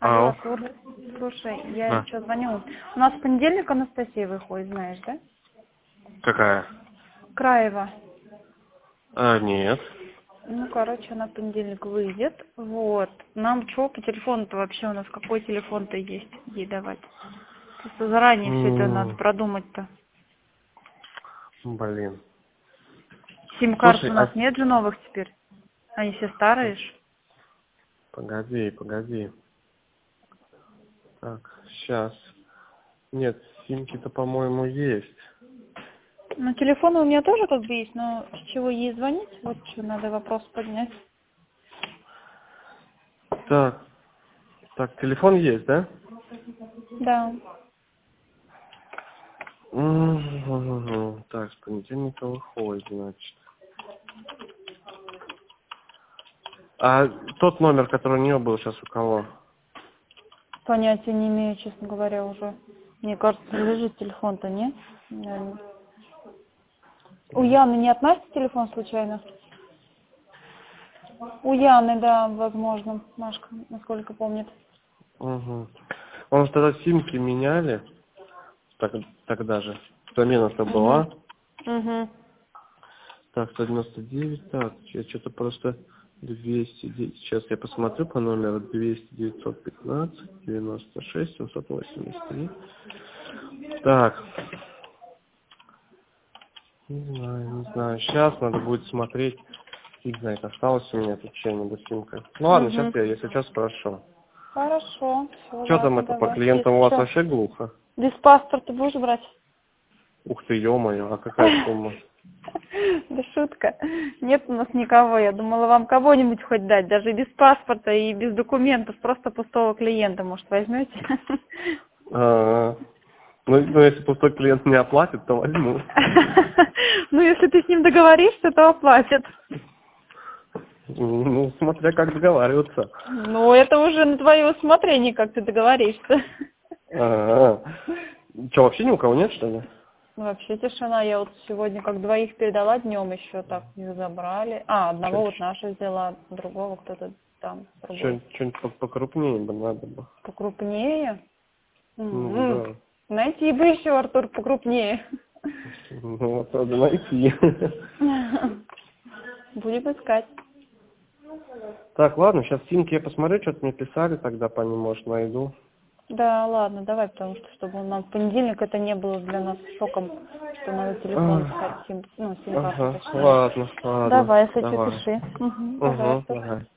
Алло, Алло. слушай, я А, что звоню? У нас в понедельник Анастасия выходит, знаешь, да? какая? Краева. Нет. Ну, короче, она в понедельник выйдет. Вот. Нам что по телефону-то вообще у нас? Какой телефон-то есть ей давать? Просто заранее все это надо продумать-то. Блин. Сим-карт Слушай, у нас нет же новых теперь. Они все старые ж. погоди. Так, сейчас. Нет, симки-то, по-моему, есть. Ну, телефоны у меня тоже как бы есть, но с чего ей звонить? Вот что, надо вопрос поднять. Так, телефон есть, да? Да. Так, с понедельника выходит, значит. А тот номер, который у нее был, сейчас у кого? Понятия не имею, честно говоря, уже. Мне кажется, лежит телефон-то, нет? Наверное. У Яны не от Насти телефон случайно? У Яны, да, возможно, Машка, насколько помнит. Угу. Он же тогда симки меняли, тогда же. Замена-то была. Угу. Так, 199, так, я что-то просто 200, сейчас я посмотрю по номеру 200 915 96 783. Так, не знаю, сейчас надо будет смотреть, не знаю, осталось у меня тут что-нибудь симка. Ну ладно, сейчас Угу. я, если что, спрошу. Хорошо, все, Что там ладно, это, по давай. клиентам Если у вас что, вообще глухо? без паспорта будешь брать? Ух ты, ё-моё, а какая сумма? Да шутка. Нет у нас никого. Я думала, вам кого-нибудь хоть дать, даже без паспорта и без документов, просто пустого клиента, может, возьмете? А, ну, если пустой клиент не оплатит, то возьму. Ну, если ты с ним договоришься, то оплатит. Ну, смотря как договариваться. Ну, это уже на твое усмотрение, как ты договоришься. Что, вообще ни у кого нет, что ли? Ну, вообще тишина. Я вот сегодня как двоих передала днем еще так, их забрали. А, одного вот наша взяла, другого кто-то там другой. Что-нибудь покрупнее бы надо бы. Покрупнее? Ну, да. Найти бы еще, Артур, покрупнее. Ну, вот надо найти. Будем искать. Так, ладно, сейчас симки я посмотрю, что-то мне писали, тогда по ним, может, найду. Да, ладно, давай, потому что, чтобы нам в понедельник это не было для нас шоком, что надо телефон искать, сим-карту, Ага, точнее. ладно. Давай, если что, Давай. пиши. Давай, Артур. Давай.